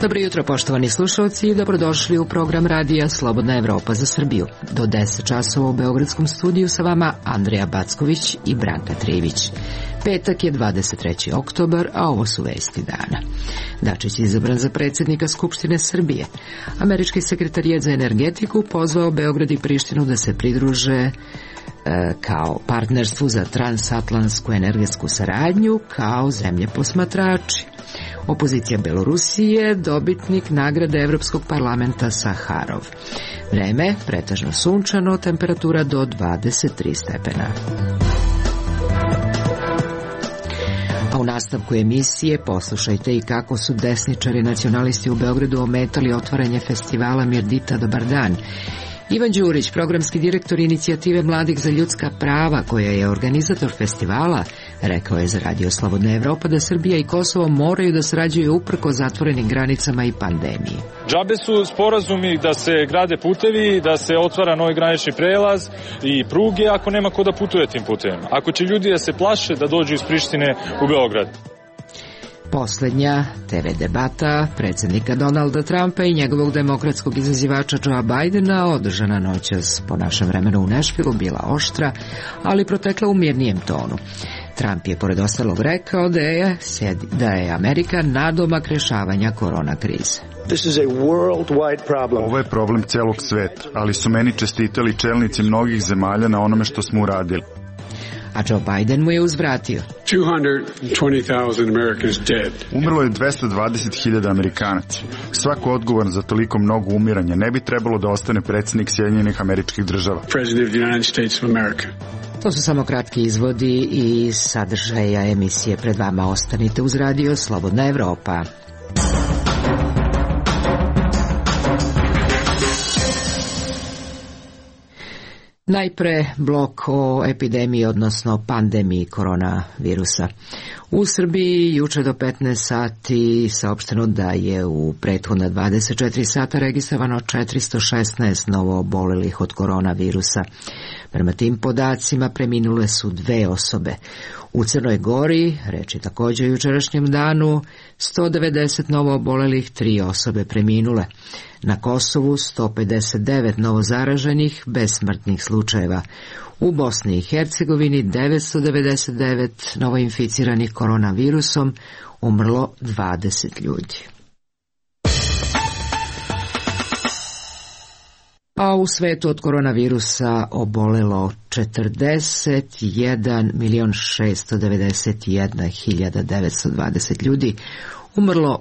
Dobro jutro, poštovani slušalci, i dobrodošli u program radija Slobodna Evropa za Srbiju. Do 10 časova u Beogradskom studiju sa vama Andreja Backović i Branka Trivić. Petak je 23. oktobar, a ovo su vesti dana. Dačić je izabran za predsjednika Skupštine Srbije. Američki sekretarijat za energetiku pozvao Beograd i Prištinu da se pridruže kao partnerstvu za transatlantsku energetsku saradnju kao zemlje posmatrači. Opozicija Belorusije, dobitnik nagrade Evropskog parlamenta Saharov. Vreme pretežno sunčano, temperatura do 23 stepena. A u nastavku emisije poslušajte i kako su desničari nacionalisti u Beogradu ometali otvaranje festivala Mirdita Dobar dan. Ivan Đurić, programski direktor inicijative Mladih za ljudska prava, koja je organizator festivala, rekao je za Radio Slobodna Evropa da Srbija i Kosovo moraju da sarađuju uprkos zatvorenim granicama i pandemiji. Džabe su sporazumi da se grade putevi, da se otvara novi granični prelaz i pruge ako nema ko da putuje tim putevima. Ako će ljudi da se plaše da dođu iz Prištine u Beograd. Poslednja TV debata predsjednika Donalda Trumpa i njegovog demokratskog izazivača Joea Bidena, održana noćas po našem vremenu u Nešvilu, bila oštra, ali protekla u mirnijem tonu. Trump je pored ostalog rekao da je Amerika nadomak rešavanja korona krize. Ovo je problem celog sveta, ali su meni čestitali čelnici mnogih zemalja na onome što smo uradili. A Joe Biden mu je uzvratio. Umrlo je 220.000 Amerikanaca. Svako odgovoran za toliko mnogo umiranja ne bi trebalo da ostane predsjednik Sjedinjenih Američkih Država. To su samo kratki izvodi i sadržaja emisije. Pred vama ostanite uz Radio Slobodna Evropa. Najpre blok o epidemiji, odnosno pandemiji koronavirusa. U Srbiji juče do 15 sati saopšteno da je u prethodna 24 sata registrovano 416 novo obolelih od koronavirusa. Prema tim podacima preminule su 2 osobe. U Crnoj Gori, reč je također o jučerašnjem danu, 190 novo obolelih, 3 osobe preminule. Na Kosovu 159 novozaraženih, bez smrtnih slučajeva. U Bosni i Hercegovini 999 novoinficiranih koronavirusom, umrlo 20 ljudi. A u svetu od koronavirusa obolelo 41.691.920 ljudi, umrlo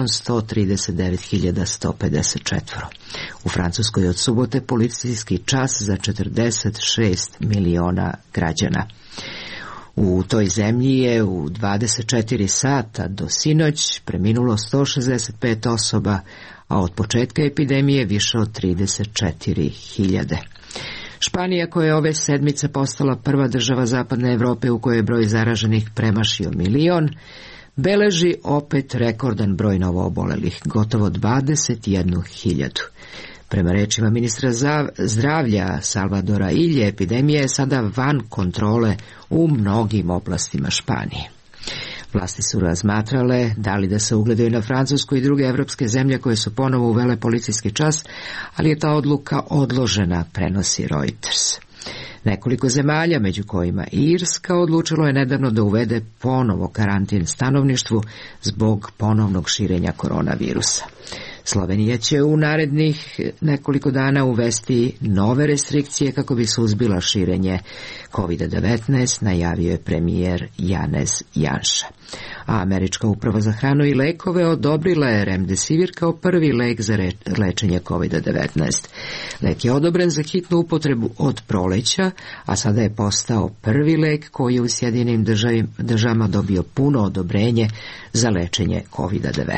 1.139.154. U Francuskoj od subote policijski čas za 46 miliona građana. U toj zemlji je u 24 sata do sinoć preminulo 165 osoba, a od početka epidemije više od 34.000. Španija, koja je ove sedmice postala prva država zapadne Evrope u kojoj je broj zaraženih premašio 1 milion, beleži opet rekordan broj novoobolelih, gotovo 21.000. Prema rečima ministra zdravlja Salvadora Ilje, epidemija je sada van kontrole u mnogim oblastima Španije. Vlasti su razmatrale da li da se ugledaju na Francusku i druge evropske zemlje koje su ponovo uvele policijski čas, ali je ta odluka odložena, prenosi Reuters. Nekoliko zemalja, među kojima i Irska, odlučilo je nedavno da uvede ponovo karantin stanovništvu zbog ponovnog širenja koronavirusa. Slovenija će u narednih nekoliko dana uvesti nove restrikcije kako bi suzbila širenje COVID-19, najavio je premijer Janez Janša. A Američka uprava za hranu i lekove odobrila je Remdesivir kao prvi lek za lečenje COVID-19. Lek je odobren za hitnu upotrebu od proleća, a sada je postao prvi lek koji je u Sjedinjenim državama dobio puno odobrenje za lečenje COVID-19.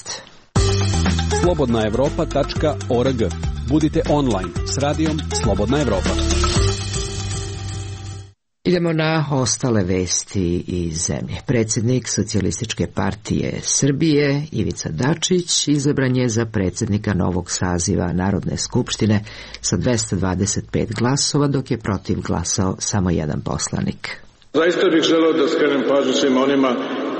slobodnaevropa.org. Budite online s radijom Slobodna Evropa. Idemo na ostale vesti iz zemlje. Predsjednik Socijalističke partije Srbije, Ivica Dačić, izabran je za predsjednika novog saziva Narodne skupštine sa 225 glasova, dok je protiv glasao samo jedan poslanik. Zaista bih želeo da skrenem pažnju svima onima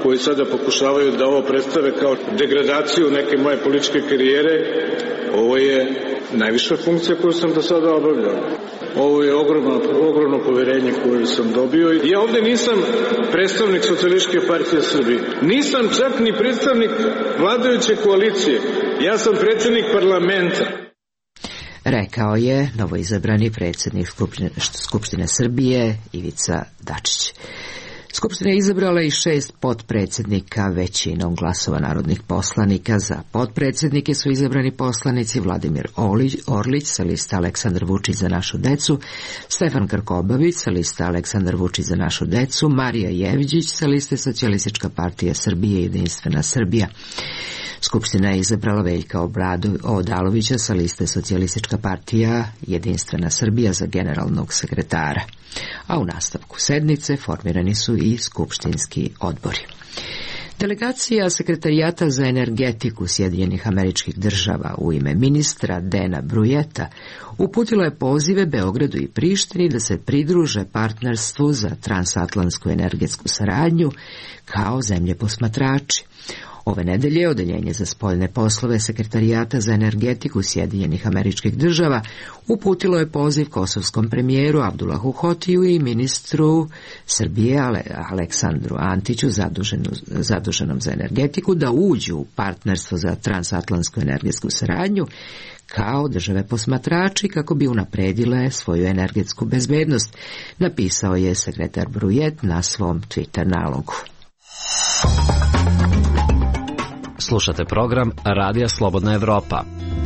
koji sada pokušavaju da ovo predstave kao degradaciju neke moje političke karijere. Ovo je najviša funkcija koju sam do sada obavljao. Ovo je ogromno poverenje koje sam dobio. Ja ovde nisam predstavnik Socijalističke partije Srbije. Nisam čak ni predstavnik vladajuće koalicije. Ja sam predsjednik parlamenta. Rekao je novoizabrani predsjednik Skupštine Srbije Ivica Dačić. Skupština je izabrala i 6 potpredsjednika većinom glasova narodnih poslanika. Za potpredsjednike su izabrani poslanici Vladimir Orlić sa liste Aleksandar Vučić za našu decu, Stefan Krkobabić sa liste Aleksandar Vučić za našu decu, Marija Jevđić sa liste Socijalistička partija Srbije i Jedinstvena Srbija. Skupština je izabrala Veljka Odalovića sa liste Socijalistička partija Jedinstvena Srbija za generalnog sekretara. A u nastavku sednice formirani su i skupštinski odbori. Delegacija Sekretarijata za energetiku Sjedinjenih Američkih Država u ime ministra Dana Brujeta uputila je pozive Beogradu i Prištini da se pridruže partnerstvu za transatlantsku energetsku saradnju kao zemlje posmatrači. Ove nedelje Odeljenje za spoljne poslove Sekretarijata za energetiku Sjedinjenih Američkih Država uputilo je poziv kosovskom premijeru Abdulahu Hotiju i ministru Srbije Aleksandru Antiću zaduženom za energetiku da uđu u partnerstvo za transatlantsku energetsku saradnju kao države posmatrači kako bi unapredile svoju energetsku bezbednost, napisao je sekretar Brujet na svom Twitter nalogu. Slušate program Radija Slobodna Evropa.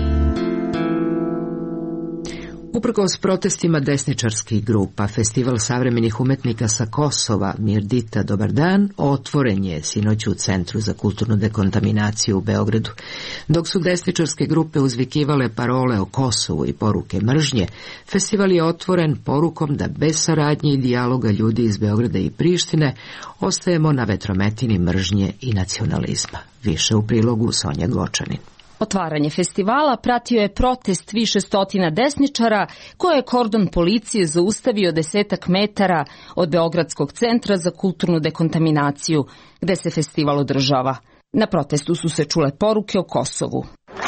Uprkos protestima desničarskih grupa, Festival savremenih umetnika sa Kosova Mirdita Dobar dan otvoren je sinoć u Centru za kulturnu dekontaminaciju u Beogradu. Dok su desničarske grupe uzvikivale parole o Kosovu i poruke mržnje, festival je otvoren porukom da bez saradnje i dijaloga ljudi iz Beograda i Prištine ostajemo na vetrometini mržnje i nacionalizma. Više u prilogu Sonja Gočanin. Otvaranje festivala pratio je protest više stotina desničara koje je kordon policije zaustavio 10 metara od Beogradskog centra za kulturnu dekontaminaciju, gde se festival održava. Na protestu su se čule poruke o Kosovu.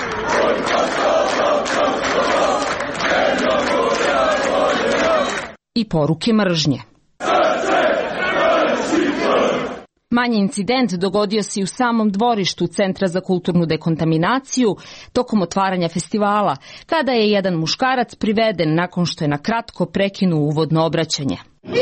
I poruke mržnje. Manji incident dogodio se i u samom dvorištu Centra za kulturnu dekontaminaciju tokom otvaranja festivala, kada je jedan muškarac priveden nakon što je na kratko prekinuo uvodno obraćanje. Mi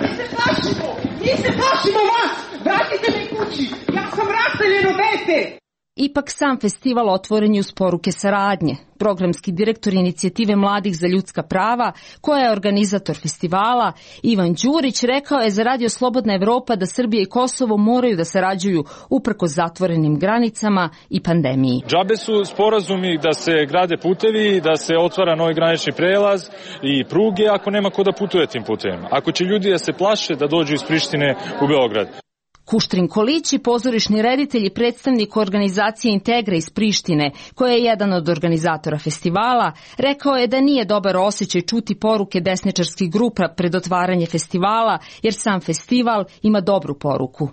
se plašimo vas! Vratite me kući! Ja sam raseljeno dete! Ipak sam festival otvoren je uz poruke saradnje. Programski direktor inicijative Mladih za ljudska prava, koja je organizator festivala, Ivan Đurić, rekao je za Radio Slobodna Evropa da Srbija i Kosovo moraju da sarađuju uprkos zatvorenim granicama i pandemiji. Džabe su sporazumi da se grade putevi, da se otvara novi granični prelaz i pruge ako nema ko da putuje tim putevima. Ako će ljudi da se plaše da dođu iz Prištine u Beograd. Kuštrin Kolići, pozorišni reditelj i predstavnik organizacije Integra iz Prištine, koja je jedan od organizatora festivala, rekao je da nije dobar osjećaj čuti poruke desničarskih grupa pred otvaranje festivala, jer sam festival ima dobru poruku.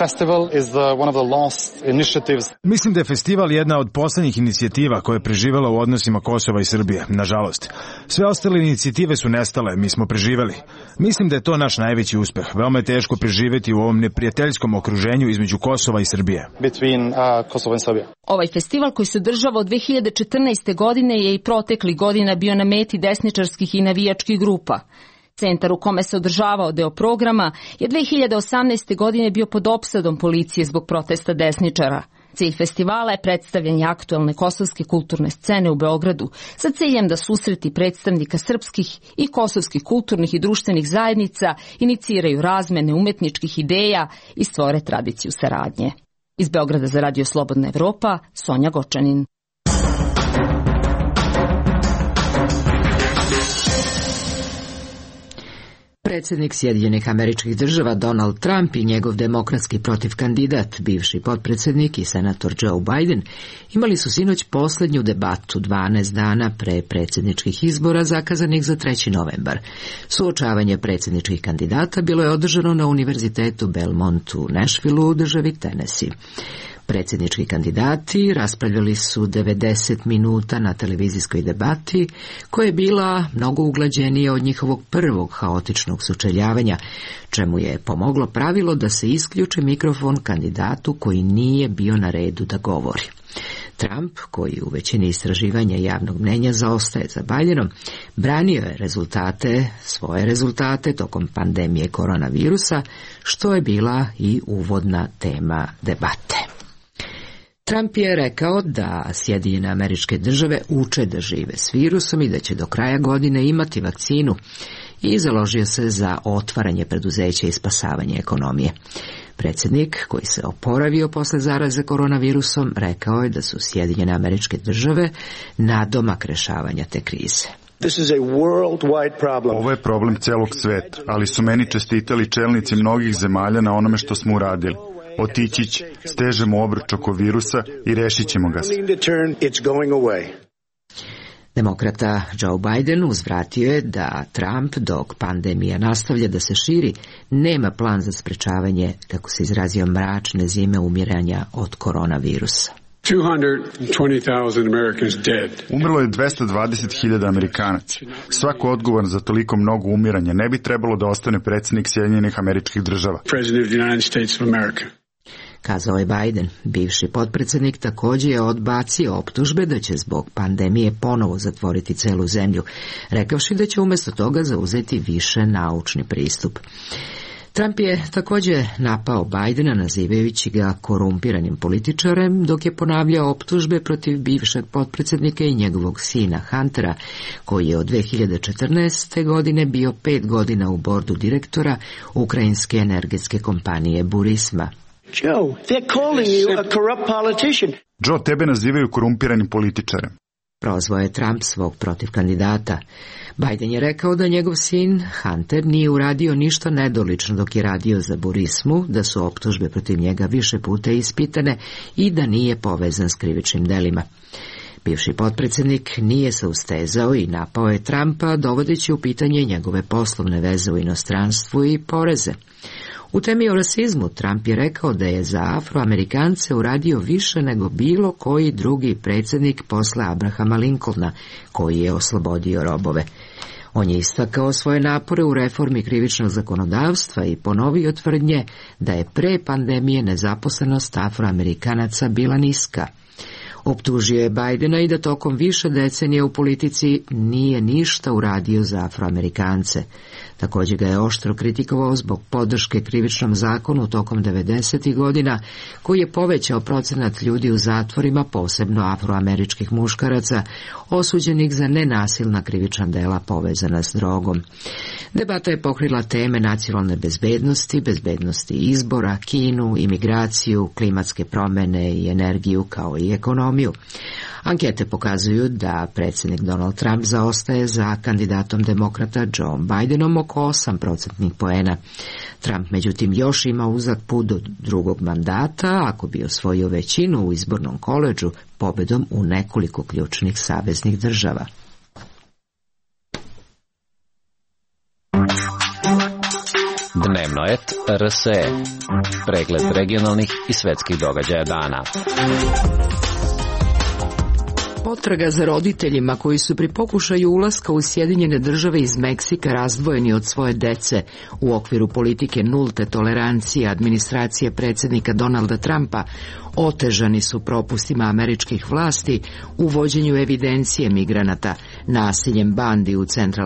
Mislim da je festival jedna od poslednjih inicijativa koja je preživela u odnosima Kosova i Srbije, nažalost. Sve ostale inicijative su nestale, mi smo preživeli. Mislim da je to naš najveći uspeh. Veoma je teško preživeti u ovom neprijateljskom okruženju između Kosova i Srbije. Ovaj festival koji se održava od 2014. godine je i proteklih godina bio na meti desničarskih i navijačkih grupa. Centar u kome se održavao deo programa je 2018. godine bio pod opsadom policije zbog protesta desničara. Cilj festivala je predstavljanje aktuelne kosovske kulturne scene u Beogradu sa ciljem da susreti predstavnika srpskih i kosovskih kulturnih i društvenih zajednica iniciraju razmene umetničkih ideja i stvore tradiciju saradnje. Iz Beograda za Radio Slobodna Evropa, Sonja Gočanin. Predsjednik Sjedinjenih Američkih Država Donald Trump i njegov demokratski protivkandidat, bivši potpredsjednik i senator Joe Biden, imali su sinoć posljednju debatu 12 dana pre predsjedničkih izbora zakazanih za 3. novembar. Suočavanje predsjedničkih kandidata bilo je održano na Univerzitetu Belmont u Nashvilleu u državi Tennessee. Predsjednički kandidati raspravljali su 90 minuta na televizijskoj debati, koja je bila mnogo uglađenija od njihovog prvog haotičnog sučeljavanja, čemu je pomoglo pravilo da se isključi mikrofon kandidatu koji nije bio na redu da govori. Trump, koji u većini istraživanja javnog mnenja zaostaje za Bidenom, branio je svoje rezultate tokom pandemije koronavirusa, što je bila i uvodna tema debate. Trump je rekao da Sjedinjene Američke Države uče da žive s virusom i da će do kraja godine imati vakcinu i založio se za otvaranje preduzeća i spasavanje ekonomije. Predsjednik, koji se oporavio posle zaraze koronavirusom, rekao je da su Sjedinjene Američke Države nadomak rešavanja te krize. Ovo je problem celog sveta, ali su meni čestitali čelnici mnogih zemalja na onome što smo uradili. Otići će, stežemo obruč oko virusa i rešit ćemo ga se. Demokrata Joe Biden uzvratio je da Trump, dok pandemija nastavlja da se širi, nema plan za sprečavanje, kako se izrazio, mračne zime umiranja od koronavirusa. Umrlo je 220.000 Amerikanaca. Svako odgovoran za toliko mnogo umiranja ne bi trebalo da ostane predsjednik Sjedinjenih Američkih Država. Kazao je Biden. Bivši potpredsjednik također je odbacio optužbe da će zbog pandemije ponovo zatvoriti celu zemlju, rekavši da će umjesto toga zauzeti više naučni pristup. Trump je također napao Bidena nazivajući ga korumpiranim političarem, dok je ponavljao optužbe protiv bivšeg potpredsjednika i njegovog sina Huntera, koji je od 2014. godine bio 5 godina u bordu direktora ukrajinske energetske kompanije Burisma. Joe, tebe nazivaju korumpiranim političarem. Prozvao je Trump svog protivkandidata. Biden je rekao da njegov sin Hunter nije uradio ništa nedolično dok je radio za Burismu, da su optužbe protiv njega više puta ispitane i da nije povezan s krivičnim delima. Bivši potpredsjednik nije se ustezao i napao je Trumpa, dovodeći u pitanje njegove poslovne veze u inostranstvu i poreze. U temi o rasizmu Trump je rekao da je za Afroamerikance uradio više nego bilo koji drugi predsjednik posle Abrahama Lincolna, koji je oslobodio robove. On je istakao svoje napore u reformi krivičnog zakonodavstva i ponovio tvrdnje da je pre pandemije nezaposlenost Afroamerikanaca bila niska. Optužio je Bidena i da tokom više decenija u politici nije ništa uradio za Afroamerikance. Također ga je oštro kritikovao zbog podrške krivičnom zakonu tokom 90. godina, koji je povećao procenat ljudi u zatvorima, posebno afroameričkih muškaraca, osuđenih za nenasilna krivična dela povezana s drogom. Debata je pokrila teme nacionalne bezbednosti, bezbednosti izbora, Kinu, imigraciju, klimatske promjene i energiju, kao i ekonomiju. Ankete pokazuju da predsjednik Donald Trump zaostaje za kandidatom demokrata Joe Bidenom oko 8% poena. Trump, međutim, još ima uzak put do drugog mandata, ako bi osvojio većinu u izbornom koledžu pobedom u nekoliko ključnih saveznih država. Dnevnoet RSE. Pregled regionalnih i svetskih događaja dana. Potraga za roditeljima koji su pri pokušaju ulaska u Sjedinjene Države iz Meksika razdvojeni od svoje dece u okviru politike nulte tolerancije administracije predsjednika Donalda Trumpa otežani su propustima američkih vlasti u vođenju evidencije migranata, nasiljem bandi u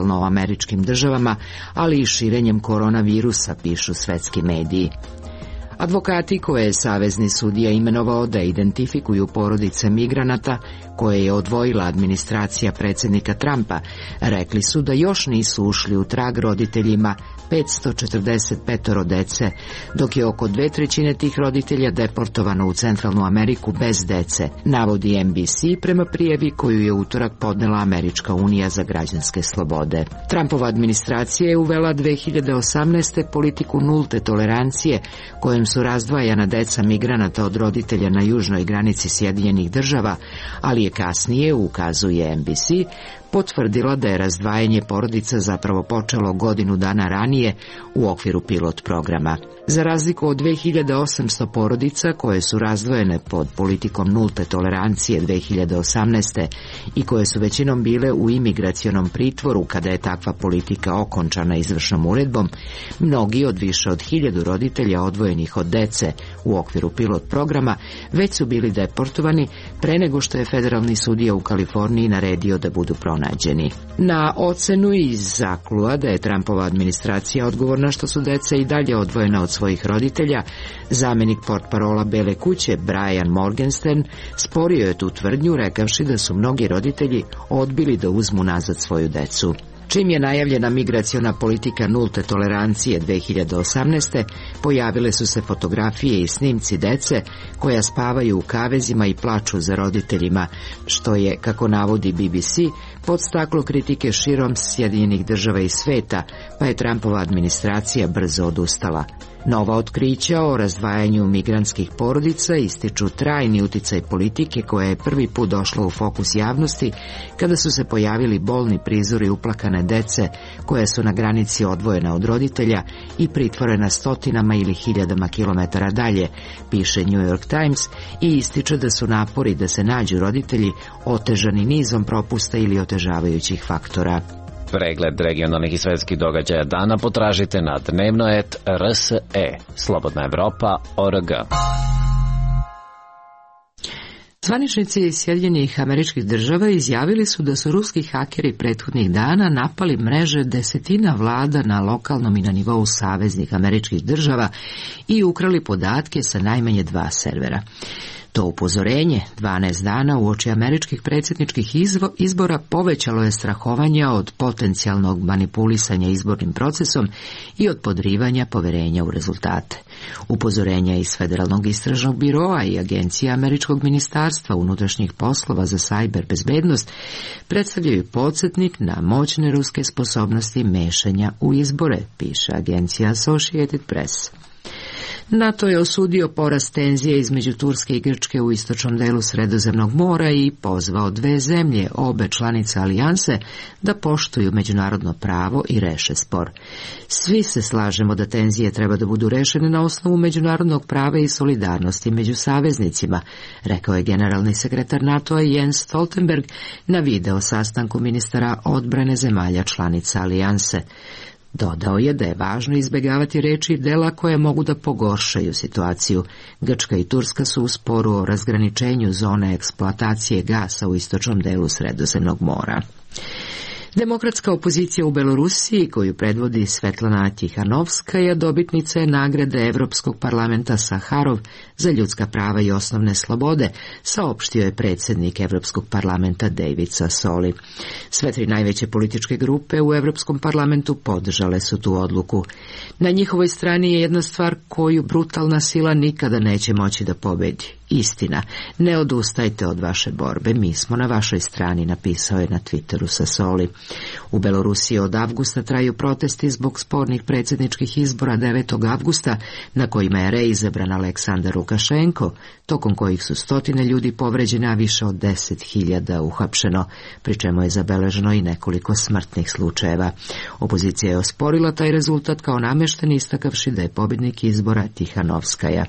centralnoameričkim državama, ali i širenjem koronavirusa, pišu svetski mediji. Advokati koje je savezni sudija imenovao da identifikuju porodice migranata koje je odvojila administracija predsjednika Trumpa, rekli su da još nisu ušli u trag roditeljima 545 dece, dok je oko 2/3 tih roditelja deportovano u Centralnu Ameriku bez dece, navodi NBC prema prijavi koju je utorak podnela Američka unija za građanske slobode. Trumpova administracija je uvela 2018. politiku nulte tolerancije, kojom su razdvajana deca migranata od roditelja na južnoj granici Sjedinjenih Država, ali je kasnije, ukazuje NBC, potvrdila da je razdvajanje porodica zapravo počelo godinu dana ranije u okviru pilot programa. Za razliku od 2800 porodica koje su razdvojene pod politikom nulte tolerancije 2018. i koje su većinom bile u imigracionom pritvoru kada je takva politika okončana izvršnom uredbom, mnogi od više od 1000 roditelja odvojenih od dece u okviru pilot programa već su bili deportovani pre nego što je federalni sudija u Kaliforniji naredio da budu pronađeni. Na ocenu iz Zaklua da je Trumpova administracija odgovorna što su deca i dalje odvojena od svojih roditelja, zamjenik portparola Bele kuće Brian Morgenstern sporio je tu tvrdnju rekavši da su mnogi roditelji odbili da uzmu nazad svoju decu. Čim je najavljena migraciona politika nulte tolerancije 2018. pojavile su se fotografije i snimci dece koja spavaju u kavezima i plaču za roditeljima, što je, kako navodi BBC, podstaklo kritike širom Sjedinjenih Država i sveta, pa je Trumpova administracija brzo odustala. Nova otkrića o razdvajanju migrantskih porodica ističu trajni uticaj politike koja je prvi put došla u fokus javnosti kada su se pojavili bolni prizori uplakane dece koja su na granici odvojena od roditelja i pritvorena stotinama ili hiljadama kilometara dalje, piše New York Times, i ističe da su napori da se nađu roditelji otežani nizom propusta ili otežavajućih faktora. Pregled regionalnih i svetskih događaja dana potražite na dnevno.rs.e, Slobodna Evropa.org. Zvaničnici Sjedinjenih Američkih Država izjavili su da su ruski hakeri prethodnih dana napali mreže desetina vlada na lokalnom i na nivou saveznih Američkih Država i ukrali podatke sa najmanje 2 servera. To upozorenje 12 dana uoči američkih predsjedničkih izbora povećalo je strahovanja od potencijalnog manipulisanja izbornim procesom i od podrivanja poverenja u rezultate. Upozorenja iz Federalnog istražnog biroa i Agencije Američkog ministarstva unutrašnjih poslova za sajber bezbednost predstavljaju podsjetnik na moćne ruske sposobnosti mešanja u izbore, piše agencija Associated Press. NATO je osudio porast tenzije između Turske i Grčke u istočnom delu Sredozemnog mora i pozvao 2 zemlje, obe članice alijanse, da poštuju međunarodno pravo i reše spor. Svi se slažemo da tenzije treba da budu rešene na osnovu međunarodnog prava i solidarnosti među saveznicima, rekao je generalni sekretar NATO-a Jens Stoltenberg na video sastanku ministara odbrane zemalja članica alijanse. Dodao je da je važno izbjegavati reči i dela koje mogu da pogoršaju situaciju. Grčka i Turska su u sporu o razgraničenju zone eksploatacije gasa u istočnom delu Sredozemnog mora. Demokratska opozicija u Belorusiji, koju predvodi Svetlana Tihanovskaja, dobitnica je nagrade Evropskog parlamenta Saharov za ljudska prava i osnovne slobode, saopštio je predsjednik Evropskog parlamenta David Sassoli. Sve 3 najveće političke grupe u Evropskom parlamentu podržale su tu odluku. Na njihovoj strani je jedna stvar koju brutalna sila nikada neće moći da pobedi. Istina, ne odustajte od vaše borbe, mi smo na vašoj strani, napisao je na Twitteru Sassoli. U Belorusiji od avgusta traju protesti zbog spornih predsjedničkih izbora 9. avgusta, na kojima je reizabran Aleksandar Lukašenko, tokom kojih su stotine ljudi povređene, a više od 10.000 uhapšeno, pri čemu je zabeleženo i nekoliko smrtnih slučajeva. Opozicija je osporila taj rezultat kao namešten, istakavši da je pobjednik izbora Tihanovskaja.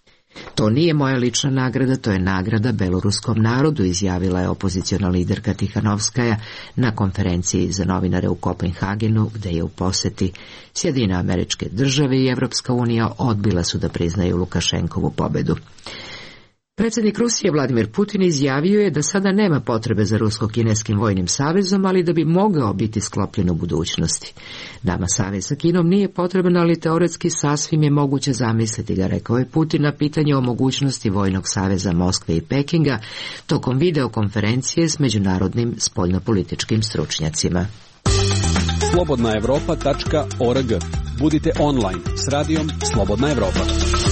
To nije moja lična nagrada, to je nagrada beloruskom narodu, izjavila je opoziciona liderka Tihanovskaja na konferenciji za novinare u Kopenhagenu, gde je u poseti. Sjedinjene Američke Države i Evropska unija odbila su da priznaju Lukašenkovu pobedu. Predsjednik Rusije Vladimir Putin izjavio je da sada nema potrebe za rusko-kineskim vojnim savezom, ali da bi mogao biti sklopljen u budućnosti. Nama savez sa Kinom nije potreban, ali teoretski sasvim je moguće zamisliti ga, rekao je Putin na pitanje o mogućnosti vojnog saveza Moskve i Pekinga tokom videokonferencije s međunarodnim spoljnopolitičkim stručnjacima. slobodnaevropa.org. Budite online s radijom Slobodna Evropa.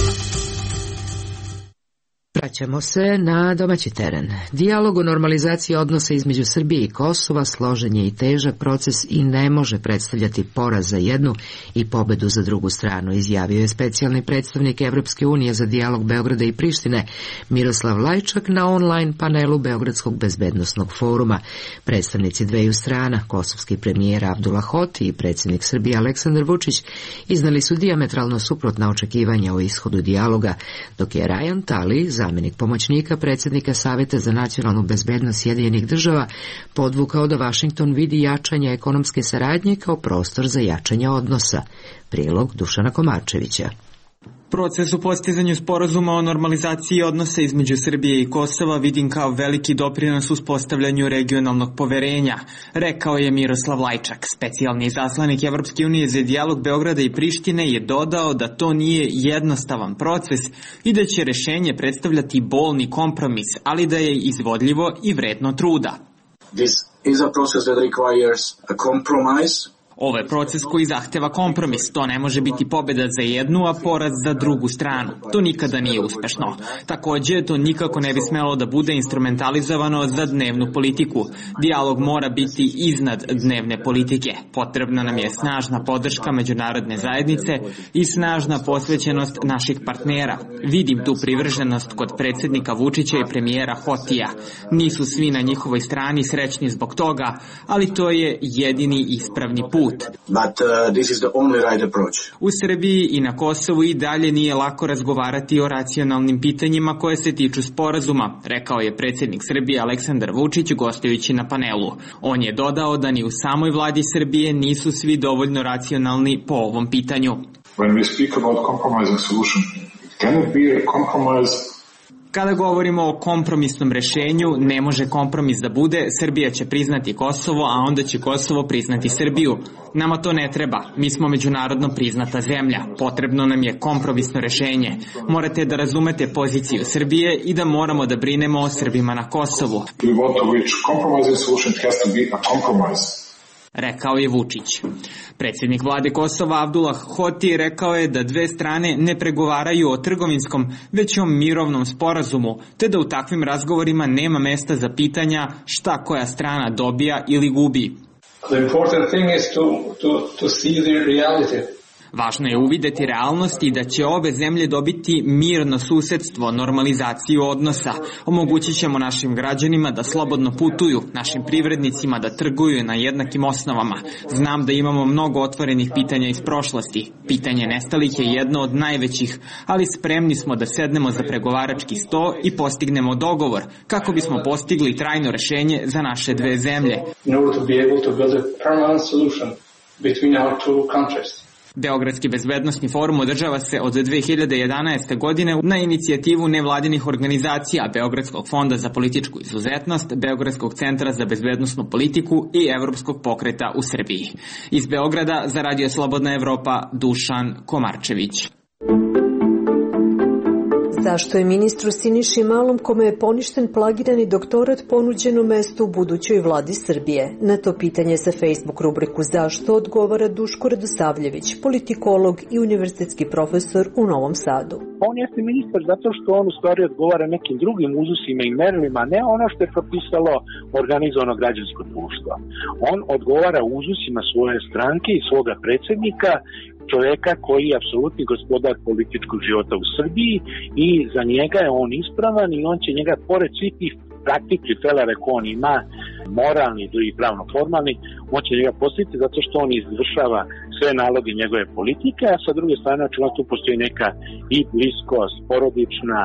Vraćamo se na domaći teren. Dijalog o normalizaciji odnosa između Srbije i Kosova složen je i težak proces i ne može predstavljati poraz za jednu i pobedu za drugu stranu, izjavio je specijalni predstavnik Evropske unije za dijalog Beograda i Prištine Miroslav Lajčak na online panelu Beogradskog bezbednosnog foruma. Predstavnici dveju strana, kosovski premijer Abdullah Hoti i predsjednik Srbije Aleksandar Vučić, iznali su dijametralno suprotna očekivanja o ishodu dijaloga, dok je Rajan Tali, zamjenik pomoćnika predsjednika Saveta za nacionalnu bezbednost Sjedinjenih država, podvukao da Vašington vidi jačanje ekonomske saradnje kao prostor za jačanje odnosa. Prilog Dušana Komarčevića. Proces u postizanju sporazuma o normalizaciji odnosa između Srbije i Kosova vidim kao veliki doprinos uspostavljanju regionalnog poverenja, rekao je Miroslav Lajčak. Specijalni izaslanik Evropske unije za dijalog Beograda i Prištine je dodao da to nije jednostavan proces i da će rešenje predstavljati bolni kompromis, ali da je izvodljivo i vredno truda. This is a process that requires a compromise. Ovo je proces koji zahteva kompromis. To ne može biti pobeda za jednu, a poraz za drugu stranu. To nikada nije uspešno. Takođe, to nikako ne bi smelo da bude instrumentalizovano za dnevnu politiku. Dijalog mora biti iznad dnevne politike. Potrebna nam je snažna podrška međunarodne zajednice i snažna posvećenost naših partnera. Vidim tu privrženost kod predsjednika Vučića i premijera Hotija. Nisu svi na njihovoj strani srećni zbog toga, ali to je jedini ispravni put. But this is the only right approach. U Srbiji i na Kosovu i dalje nije lako razgovarati o racionalnim pitanjima koje se tiču sporazuma, rekao je predsjednik Srbije Aleksandar Vučić gostujući na panelu. On je dodao da ni u samoj vladi Srbije nisu svi dovoljno racionalni po ovom pitanju. When we speak about compromise and solution, can it be a compromise? Kada govorimo o kompromisnom rešenju, ne može kompromis da bude Srbija će priznati Kosovo, a onda će Kosovo priznati Srbiju. Nama to ne treba, mi smo međunarodno priznata zemlja. Potrebno nam je kompromisno rešenje. Morate da razumete poziciju Srbije i da moramo da brinemo o Srbima na Kosovu. We want to reach compromise and solution has to be a compromise. Rekao je Vučić. Predsjednik vlade Kosova Abdullah Hoti rekao je da dve strane ne pregovaraju o trgovinskom, već o mirovnom sporazumu, te da u takvim razgovorima nema mesta za pitanja šta koja strana dobija ili gubi. The important thing is to see the reality. Važno je uvideti realnost i da će ove zemlje dobiti mirno susedstvo, normalizaciju odnosa. Omogućit ćemo našim građanima da slobodno putuju, našim privrednicima da trguju na jednakim osnovama. Znam da imamo mnogo otvorenih pitanja iz prošlosti. Pitanje nestalih je jedno od najvećih, ali spremni smo da sednemo za pregovarački sto i postignemo dogovor, kako bismo postigli trajno rešenje za naše dve zemlje. In order to be able to build a permanent solution between our two countries. Beogradski bezbednosni forum održava se od 2011. godine na inicijativu nevladinih organizacija Beogradskog fonda za političku izuzetnost, Beogradskog centra za bezbednosnu politiku i Evropskog pokreta u Srbiji. Iz Beograda za Radio Slobodna Evropa Dušan Komarčević. Zašto je ministru Siniši Malom, kome je poništen plagirani doktorat, ponuđeno mesto u budućoj vladi Srbije? Na to pitanje za Facebook rubriku Zašto odgovara Duško Radosavljević, politikolog i univerzitetski profesor u Novom Sadu. On jeste ministar zato što on u stvari odgovara nekim drugim uzusima i merilima, ne ono što je propisalo organizovano građansko društvo. On odgovara uzusima svoje stranke i svoga predsjednika, čovjeka koji je apsolutni gospodar političkog života u Srbiji i za njega je on ispravan i on će njega, pored svih tih praktičnih felere koje on ima, moralni i pravno-formalni, on će njega postaviti zato što on izvršava sve naloge njegove politike, a sa druge strane tu postoji neka i bliskost, porodična,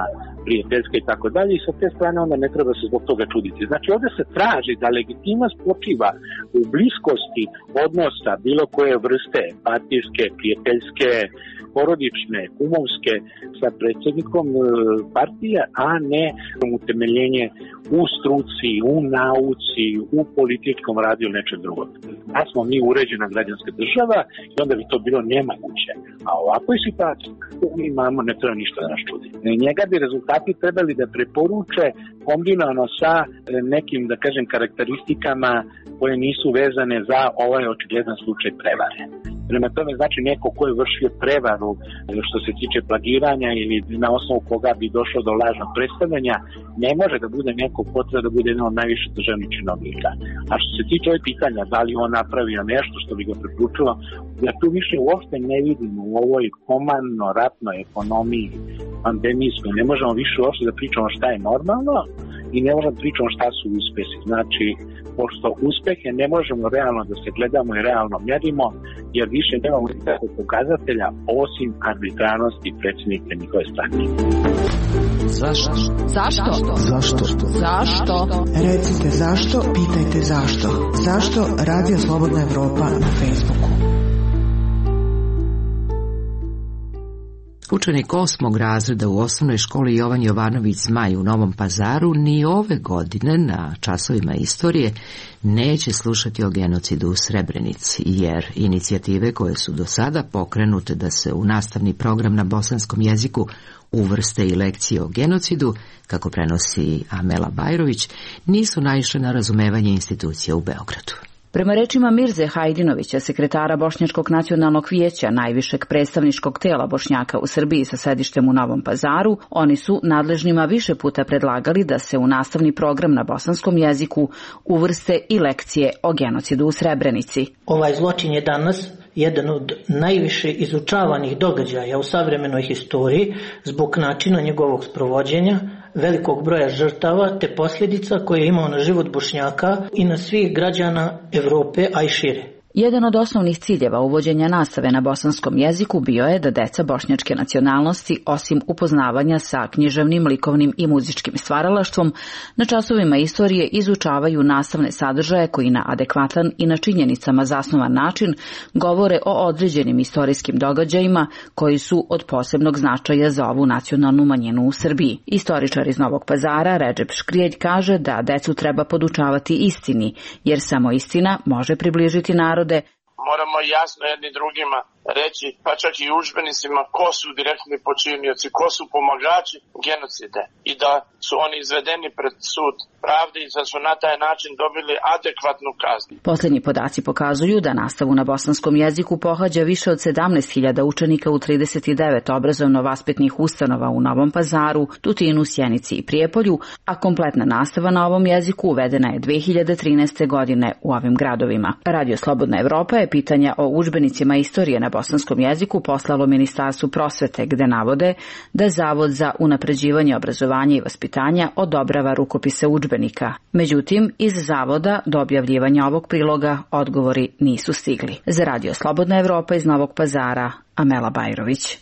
prijateljska i tako dalje, i sa te strane onda ne treba se zbog toga čuditi. Znači ovde se traži da legitimnost počiva u bliskosti odnosa bilo koje vrste, partijske, prijateljske, porodične, kumovske, sa predsjednikom partije, a ne utemeljenje u struci, u nauci, u političkom radu ili nečeg drugog. Da smo mi uređena građanska država i onda bi to bilo nemoguće. A ovakvoj situaciji mi imamo, ne treba ništa da nas čudi. Njega bi rezultati trebali da preporuče kombinovano sa nekim, da kažem, karakteristikama koje nisu vezane za ovaj očigledan slučaj prevare. Prema tome, znači neko ko je vršio prevaru što se tiče plagiranja ili na osnovu koga bi došlo do lažnog predstavljanja, ne može da bude neko ko treba da bude jedan od najviše državnih činovnika. A što se tiče ovih pitanja, da li on napravio nešto što bi ga preporučilo, ja tu više uopšte ne vidim u ovoj komandno-ratnoj ekonomiji pandemijskoj, ne možemo više uopšte da pričamo šta je normalno i ne možemo da pričamo šta su uspesi. Znači, pošto uspehe ne možemo realno da se gledamo i realno mjerimo, jer više nemamo nikakvog pokazatelja osim arbitrarnosti predsjednika njihove stranke. Zašto? Zašto? Zašto? Zašto? Recite zašto, pitajte zašto. Zašto Radio Slobodna Evropa na Facebooku? Učenik 8. razreda u osnovnoj školi Jovan Jovanović Zmaj u Novom Pazaru ni ove godine na časovima istorije neće slušati o genocidu u Srebrenici, jer inicijative koje su do sada pokrenute da se u nastavni program na bosanskom jeziku uvrste i lekcije o genocidu, kako prenosi Amela Bajrović, nisu naišle na razumevanje institucija u Beogradu. Prema rečima Mirze Hajdinovića, sekretara Bošnjačkog nacionalnog vijeća, najvišeg predstavničkog tela Bošnjaka u Srbiji sa sedištem u Novom Pazaru, oni su nadležnima više puta predlagali da se u nastavni program na bosanskom jeziku uvrste i lekcije o genocidu u Srebrenici. Ovaj zločin je danas jedan od najviše izučavanih događaja u savremenoj historiji zbog načina njegovog sprovođenja, velikog broja žrtava te posljedica koje je imao na život Bošnjaka i na svih građana Evrope, a i šire. Jedan od osnovnih ciljeva uvođenja nastave na bosanskom jeziku bio je da deca bošnjačke nacionalnosti, osim upoznavanja sa književnim, likovnim i muzičkim stvaralaštvom, na časovima istorije izučavaju nastavne sadržaje koji na adekvatan i na činjenicama zasnovan način govore o određenim istorijskim događajima koji su od posebnog značaja za ovu nacionalnu manjinu u Srbiji. Istoričar iz Novog Pazara, Redžep Škrijelj, kaže da decu treba podučavati istini, jer samo istina može približiti narod. Moramo jasno jedni drugima reći, pa čak i udžbenicima, ko su direktni počinioci, ko su pomagači genocide i da su oni izvedeni pred sud pravde i da su na taj način dobili adekvatnu kaznu. Posljednji podaci pokazuju da nastavu na bosanskom jeziku pohađa više od 17.000 učenika u 39 obrazovno-vaspitnih ustanova u Novom Pazaru, Tutinu, Sjenici i Prijepolju, a kompletna nastava na ovom jeziku uvedena je 2013. godine u ovim gradovima. Radio Slobodna Evropa je pitanja o udžbenicima istorije na bosanskom jeziku poslalo Ministarstvu prosvete, gde navode da Zavod za unapređivanje obrazovanja i vaspitanja odobrava rukopise udžbenika. Međutim, iz Zavoda do objavljivanja ovog priloga odgovori nisu stigli. Za Radio Slobodna Evropa iz Novog Pazara, Amela Bajrović.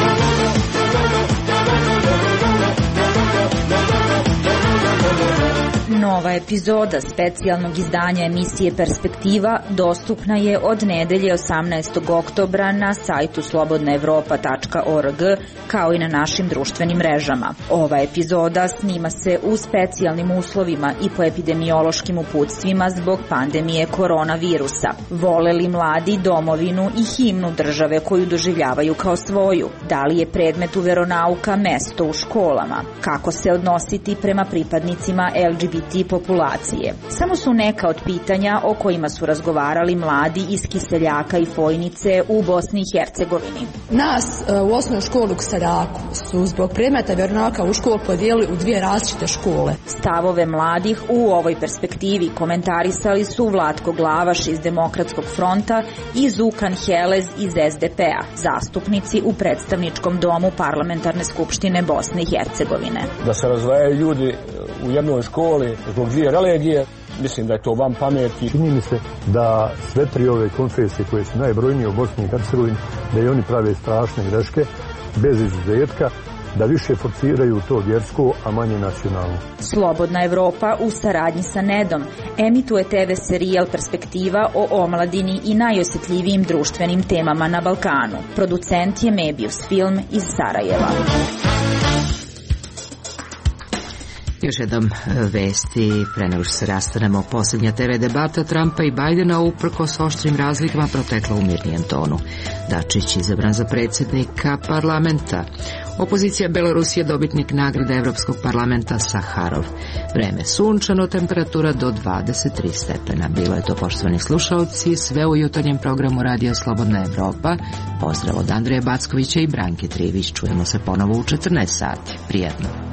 Nova epizoda specijalnog izdanja emisije Perspektiva dostupna je od nedelje 18. oktobra na sajtu slobodnaevropa.org kao i na našim društvenim mrežama. Ova epizoda snima se u specijalnim uslovima i po epidemiološkim uputstvima zbog pandemije koronavirusa. Vole li mladi domovinu i himnu države koju doživljavaju kao svoju? Da li je predmet veronauka mesto u školama? Kako se odnositi prema pripadnicima LGBT populacije? Samo su neka od pitanja o kojima su razgovarali mladi iz Kiseljaka i Fojnice u Bosni i Hercegovini. Nas u osnovnoj školi u Kiseljaku su zbog predmeta vjeronauka u školu podijelili u dvije različite škole. Stavove mladih u ovoj perspektivi komentarisali su Vlatko Glavaš iz Demokratskog fronta i Zukan Helez iz SDP-a, zastupnici u predstavničkom domu Parlamentarne skupštine Bosne i Hercegovine. Da se razdvajaju ljudi u jednoj školi zbog dvije religije, mislim da je to van pameti. Čini mi se da sve tri ove konfesije koje su najbrojnije u Bosni i Hercegovini, da i oni prave strašne greške, bez izuzetka, da više forsiraju to vjersko, a manje nacionalno. Slobodna Evropa u saradnji sa NED-om emituje TV serijal Perspektiva o omladini i najosjetljivijim društvenim temama na Balkanu. Producent je Mebius Film iz Sarajeva. Još jednom vesti, pre nego što se rastanemo, posljednja TV debata Trumpa i Bajdena uprkos oštrim razlikama protekla u mirnijem tonu. Dačić izabran za predsjednika parlamenta. Opozicija Belorusije dobitnik nagrade Evropskog parlamenta Saharov. Vreme sunčano, temperatura do 23 stepena. Bilo je to, poštovani slušalci, sve u jutarnjem programu Radio Slobodna Evropa. Pozdrav od Andreja Backovića i Branke Trivić. Čujemo se ponovo u 14 sati. Prijetno.